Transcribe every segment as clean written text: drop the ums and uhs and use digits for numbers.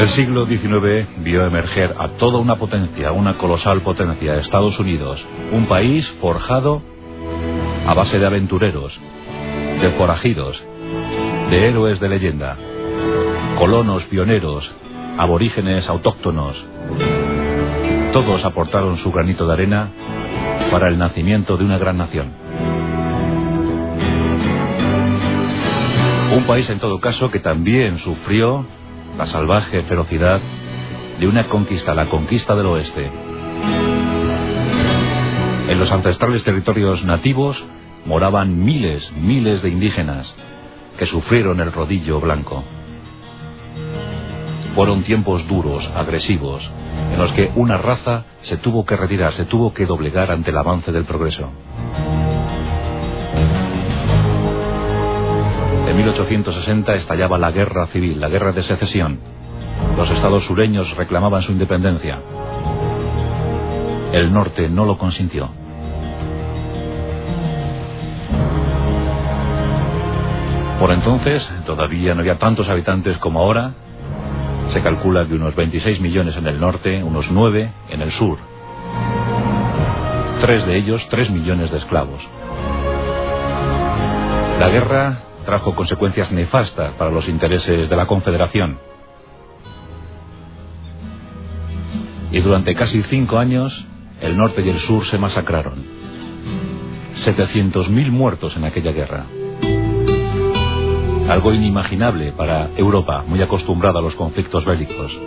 El siglo XIX vio emerger a toda una potencia, una colosal potencia, Estados Unidos, un país forjado a base de aventureros, de forajidos, de héroes de leyenda, colonos pioneros, aborígenes autóctonos. Todos aportaron su granito de arena para el nacimiento de una gran nación. Un país, en todo caso, que también sufrió la salvaje ferocidad de una conquista, la conquista del oeste. En los ancestrales territorios nativos moraban miles de indígenas que sufrieron el rodillo blanco. Fueron tiempos duros, agresivos, en los que una raza se tuvo que retirar, se tuvo que doblegar ante el avance del progreso. En 1860 estallaba la guerra civil, la guerra de secesión. Los estados sureños reclamaban su independencia. El norte no lo consintió. Por entonces, todavía no había tantos habitantes como ahora. Se calcula que unos 26 millones en el norte, unos 9 en el sur. 3 de ellos, 3 millones de esclavos. La guerra trajo consecuencias nefastas para los intereses de la Confederación. Y durante casi 5 años, el norte y el sur se masacraron. 700.000 muertos en aquella guerra. Algo inimaginable para Europa, muy acostumbrada a los conflictos bélicos.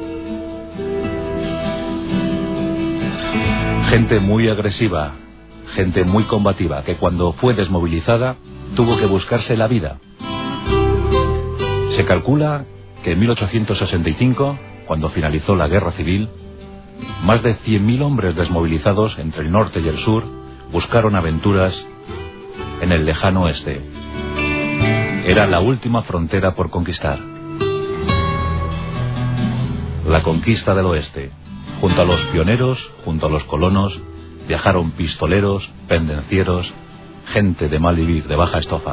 Gente muy agresiva, gente muy combativa, que cuando fue desmovilizada tuvo que buscarse la vida. Se calcula que en 1865, cuando finalizó la guerra civil, más de 100.000 hombres desmovilizados entre el norte y el sur buscaron aventuras en el lejano oeste. Era la última frontera por conquistar. La conquista del oeste. Junto a los pioneros, junto a los colonos, viajaron pistoleros, pendencieros, gente de mal vivir, de baja estofa.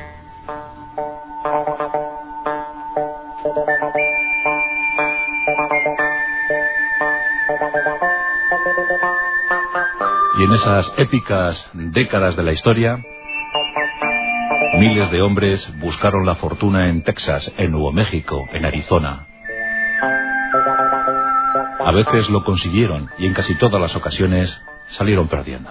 Y en esas épicas décadas de la historia, miles de hombres buscaron la fortuna en Texas, en Nuevo México, en Arizona. A veces lo consiguieron y en casi todas las ocasiones salieron perdiendo.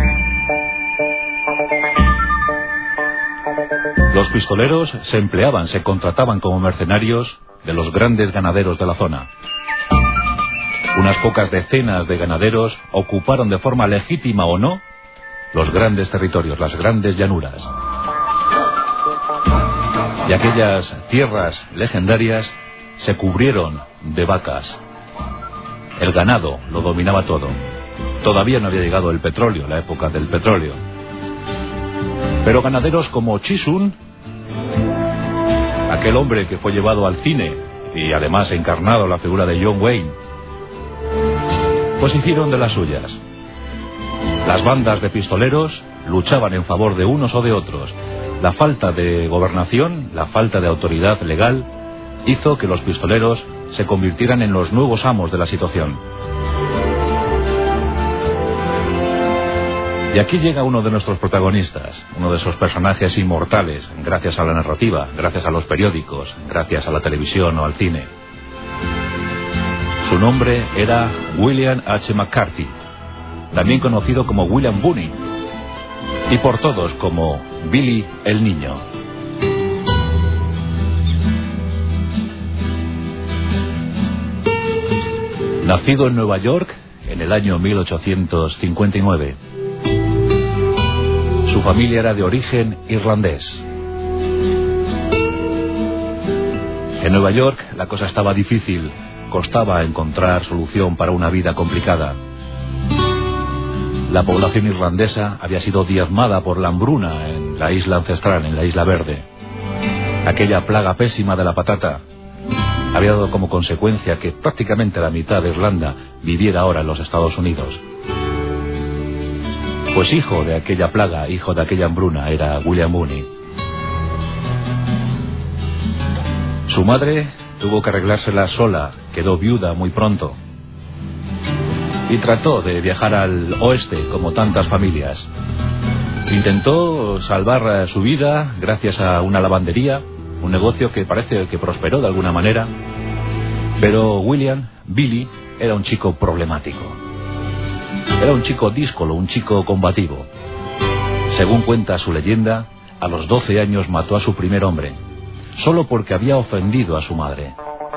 Los pistoleros se empleaban, se contrataban como mercenarios de los grandes ganaderos de la zona. Unas pocas decenas de ganaderos ocuparon de forma legítima o no los grandes territorios, las grandes llanuras. Y aquellas tierras legendarias se cubrieron de vacas. El ganado lo dominaba todo. Todavía no había llegado el petróleo, la época del petróleo. Pero ganaderos como Chisun, aquel hombre que fue llevado al cine y además encarnado la figura de John Wayne, pues hicieron de las suyas. Las bandas de pistoleros luchaban en favor de unos o de otros. La falta de gobernación, la falta de autoridad legal, hizo que los pistoleros se convirtieran en los nuevos amos de la situación. Y aquí llega uno de nuestros protagonistas, uno de esos personajes inmortales, gracias a la narrativa, gracias a los periódicos, gracias a la televisión o al cine. Su nombre era William H. McCarthy, también conocido como William Boone, y por todos como Billy el Niño. Nacido en Nueva York en el año 1859. Su familia era de origen irlandés. En Nueva York la cosa estaba difícil, costaba encontrar solución para una vida complicada. La población irlandesa había sido diezmada por la hambruna en la isla ancestral, en la Isla Verde. Aquella plaga pésima de la patata había dado como consecuencia que prácticamente la mitad de Irlanda viviera ahora en los Estados Unidos. Pues hijo de aquella plaga, hijo de aquella hambruna, era William Boone. Su madre tuvo que arreglársela sola, quedó viuda muy pronto. Y trató de viajar al oeste, como tantas familias. Intentó salvar su vida gracias a una lavandería, un negocio que parece que prosperó de alguna manera. Pero Billy, era un chico problemático. Era un chico díscolo, un chico combativo. Según cuenta su leyenda, a los 12 años mató a su primer hombre, solo porque había ofendido a su madre.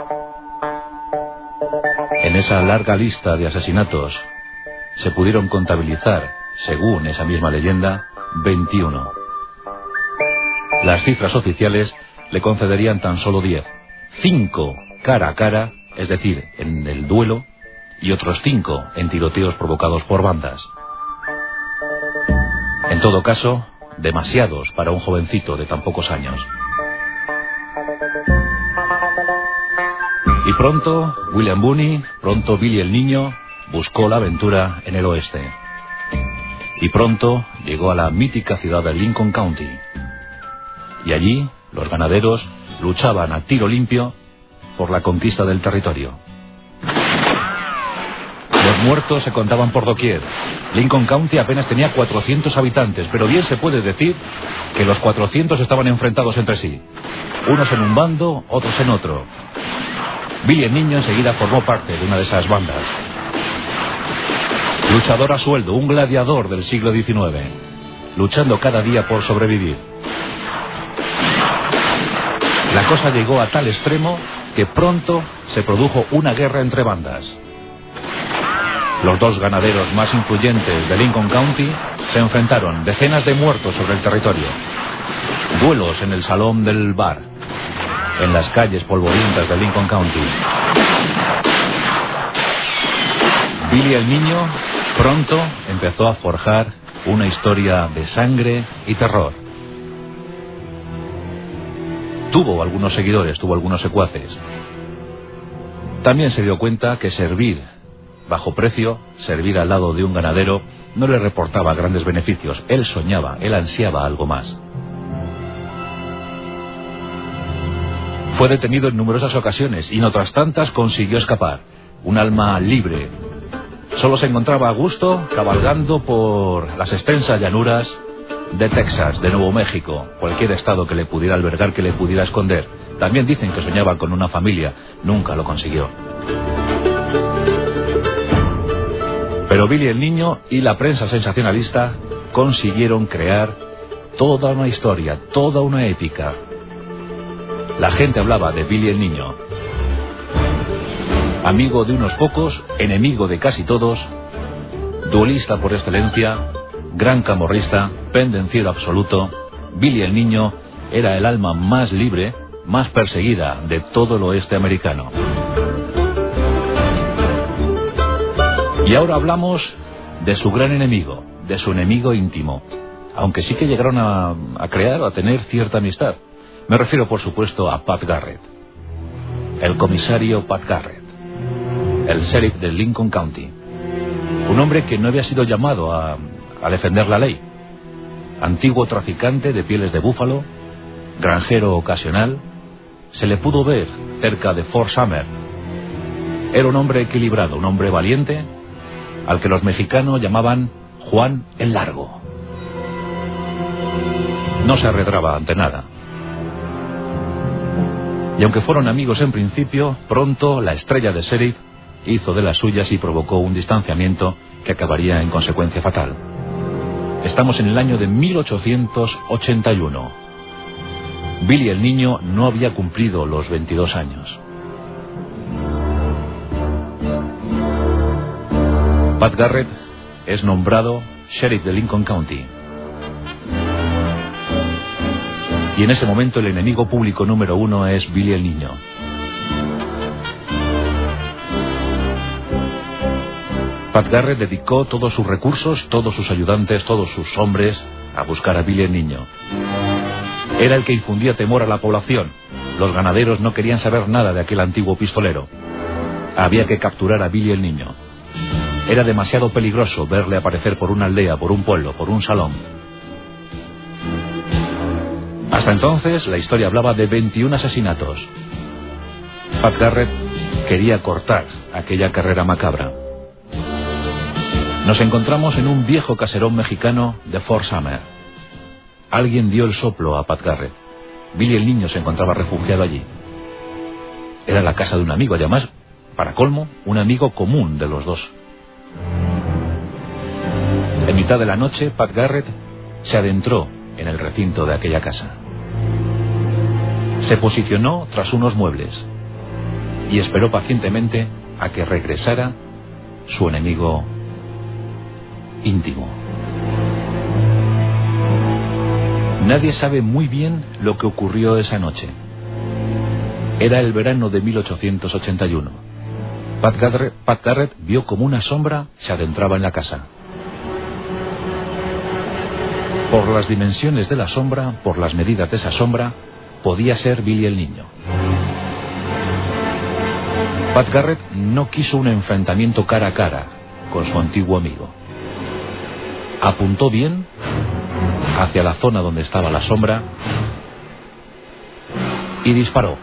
En esa larga lista de asesinatos se pudieron contabilizar, según esa misma leyenda, 21. Las cifras oficiales le concederían tan solo 10. 5 cara a cara, es decir, en el duelo, y otros 5 en tiroteos provocados por bandas. En todo caso, demasiados para un jovencito de tan pocos años. Y pronto, William Booney, pronto Billy el Niño, buscó la aventura en el oeste. Y pronto llegó a la mítica ciudad de Lincoln County. Y allí, los ganaderos luchaban a tiro limpio por la conquista del territorio. Los muertos se contaban por doquier. Lincoln County apenas tenía 400 habitantes, pero bien se puede decir que los 400 estaban enfrentados entre sí. Unos en un bando, otros en otro. Billy el Niño enseguida formó parte de una de esas bandas. Luchador a sueldo, un gladiador del siglo XIX, luchando cada día por sobrevivir. La cosa llegó a tal extremo que pronto se produjo una guerra entre bandas. Los dos ganaderos más influyentes de Lincoln County se enfrentaron, decenas de muertos sobre el territorio. Duelos en el salón del bar, en las calles polvorientas de Lincoln County. Billy el Niño pronto empezó a forjar una historia de sangre y terror. Tuvo algunos seguidores, tuvo algunos secuaces. También se dio cuenta que servir bajo precio, servir al lado de un ganadero, no le reportaba grandes beneficios. Él soñaba, él ansiaba algo más. Fue detenido en numerosas ocasiones y en otras tantas consiguió escapar. Un alma libre. Solo se encontraba a gusto cabalgando por las extensas llanuras de Texas, de Nuevo México, cualquier estado que le pudiera albergar, que le pudiera esconder. También dicen que soñaba con una familia. Nunca lo consiguió. Pero Billy el Niño y la prensa sensacionalista consiguieron crear toda una historia, toda una épica. La gente hablaba de Billy el Niño. Amigo de unos pocos, enemigo de casi todos, duelista por excelencia, gran camorrista, pendenciero absoluto, Billy el Niño era el alma más libre, más perseguida de todo el oeste americano. Y ahora hablamos de su gran enemigo, de su enemigo íntimo, aunque sí que llegaron a tener cierta amistad. Me refiero, por supuesto, a Pat Garrett, el comisario Pat Garrett, el sheriff de Lincoln County, un hombre que no había sido llamado a defender la ley, antiguo traficante de pieles de búfalo, granjero ocasional. Se le pudo ver cerca de Fort Summer. Era un hombre equilibrado, un hombre valiente, al que los mexicanos llamaban Juan el Largo. No se arredraba ante nada. Y aunque fueron amigos en principio, pronto la estrella de sheriff hizo de las suyas y provocó un distanciamiento que acabaría en consecuencia fatal. Estamos en el año de 1881. Billy el Niño no había cumplido los 22 años. Pat Garrett es nombrado sheriff de Lincoln County. Y en ese momento el enemigo público número 1 es Billy el Niño. Pat Garrett dedicó todos sus recursos, todos sus ayudantes, todos sus hombres a buscar a Billy el Niño. Era el que infundía temor a la población. Los ganaderos no querían saber nada de aquel antiguo pistolero. Había que capturar a Billy el Niño. Era demasiado peligroso verle aparecer por una aldea, por un pueblo, por un salón. Hasta entonces la historia hablaba de 21 asesinatos. Pat Garrett quería cortar aquella carrera macabra. Nos encontramos en un viejo caserón mexicano de Fort Sumner. Alguien dio el soplo a Pat Garrett. Billy el niño se encontraba refugiado allí. Era la casa de un amigo, además, para colmo, un amigo común de los dos. En mitad de la noche, Pat Garrett se adentró en el recinto de aquella casa. Se posicionó tras unos muebles y esperó pacientemente a que regresara su enemigo íntimo. Nadie sabe muy bien lo que ocurrió esa noche. Era el verano de 1881. Pat Garrett vio como una sombra se adentraba en la casa. Por las dimensiones de la sombra, por las medidas de esa sombra, podía ser Billy el niño. Pat Garrett no quiso un enfrentamiento cara a cara con su antiguo amigo. Apuntó bien hacia la zona donde estaba la sombra y disparó.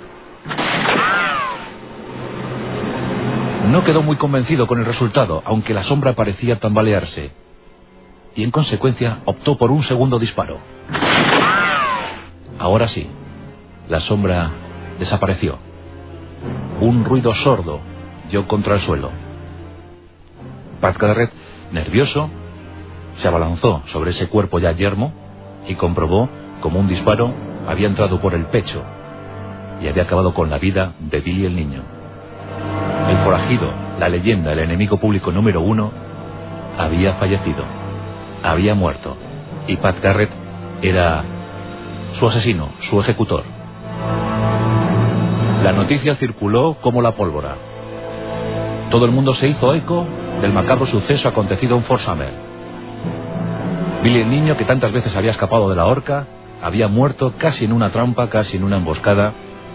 No quedó muy convencido con el resultado, aunque la sombra parecía tambalearse, y en consecuencia optó por un segundo disparo. Ahora sí, la sombra desapareció. Un ruido sordo dio contra el suelo. Pat Garrett, nervioso, se abalanzó sobre ese cuerpo ya yermo y comprobó como un disparo había entrado por el pecho y había acabado con la vida de Billy el niño. El forajido, la leyenda, el enemigo público número 1, había fallecido, había muerto, y Pat Garrett era su asesino, su ejecutor. La noticia circuló como la pólvora. Todo el mundo se hizo eco del macabro suceso acontecido en Fort Sumner. Billy el niño, que tantas veces había escapado de la horca, había muerto casi en una trampa, casi en una emboscada,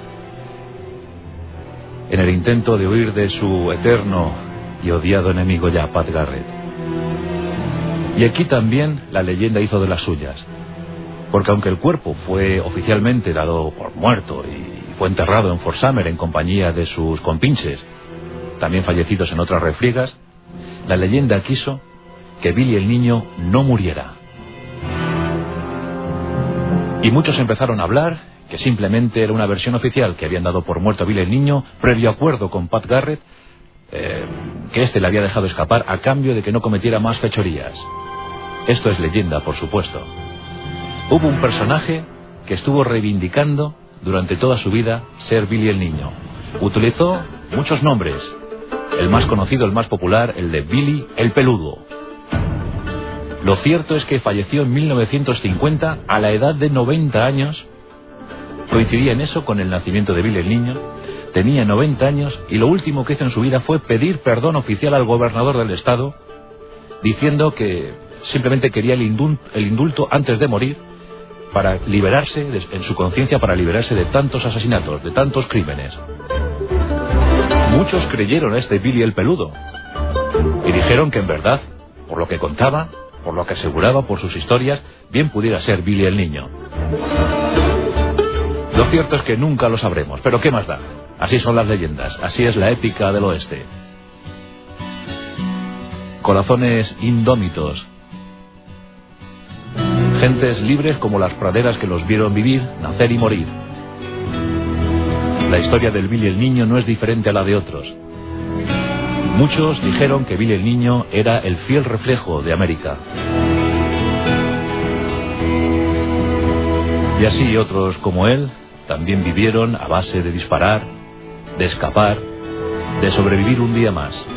en el intento de huir de su eterno y odiado enemigo ya, Pat Garrett. Y aquí también la leyenda hizo de las suyas, porque aunque el cuerpo fue oficialmente dado por muerto y fue enterrado en Fort Sumner en compañía de sus compinches, también fallecidos en otras refriegas, la leyenda quiso que Billy el niño no muriera. Y muchos empezaron a hablar que simplemente era una versión oficial, que habían dado por muerto a Billy el niño previo acuerdo con Pat Garrett, que éste le había dejado escapar a cambio de que no cometiera más fechorías. Esto es leyenda, por supuesto. Hubo un personaje que estuvo reivindicando durante toda su vida ser Billy el niño. Utilizó muchos nombres. El más conocido, el más popular, el de Billy el peludo. Lo cierto es que falleció en 1950 a la edad de 90 años. Coincidía en eso con el nacimiento de Billy el niño. Tenía 90 años y lo último que hizo en su vida fue pedir perdón oficial al gobernador del estado, diciendo que simplemente quería el indulto antes de morir, para liberarse, en su conciencia, para liberarse de tantos asesinatos, de tantos crímenes. Muchos creyeron a este Billy el peludo y dijeron que en verdad, por lo que contaba, por lo que aseguraba, por sus historias, bien pudiera ser Billy el niño. Lo cierto es que nunca lo sabremos, pero ¿qué más da? Así son las leyendas, así es la épica del oeste. Corazones indómitos, gentes libres como las praderas que los vieron vivir, nacer y morir. La historia del Billy el niño no es diferente a la de otros. Muchos dijeron que Billy el niño era el fiel reflejo de América. Y así otros como él también vivieron a base de disparar, de escapar, de sobrevivir un día más.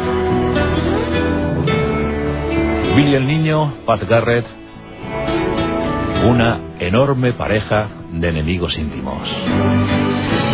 Billy el niño, Pat Garrett, una enorme pareja de enemigos íntimos.